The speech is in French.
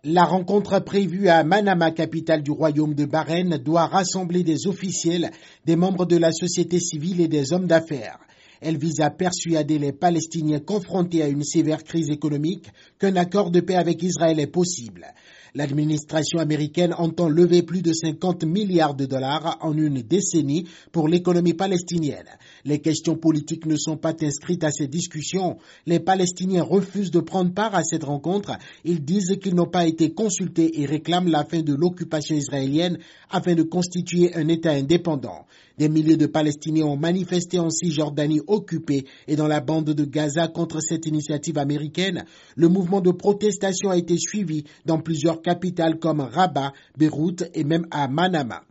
La rencontre prévue à Manama, capitale du royaume de Bahreïn, doit rassembler des officiels, des membres de la société civile et des hommes d'affaires. Elle vise à persuader les Palestiniens confrontés à une sévère crise économique qu'un accord de paix avec Israël est possible. L'administration américaine entend lever plus de 50 milliards de dollars en une décennie pour l'économie palestinienne. Les questions politiques ne sont pas inscrites à ces discussions. Les Palestiniens refusent de prendre part à cette rencontre. Ils disent qu'ils n'ont pas été consultés et réclament la fin de l'occupation israélienne afin de constituer un État indépendant. Des milliers de Palestiniens ont manifesté en Cisjordanie occupée et dans la bande de Gaza contre cette initiative américaine. Le mouvement de protestation a été suivi dans plusieurs capitales comme Rabat, Beyrouth et même à Manama.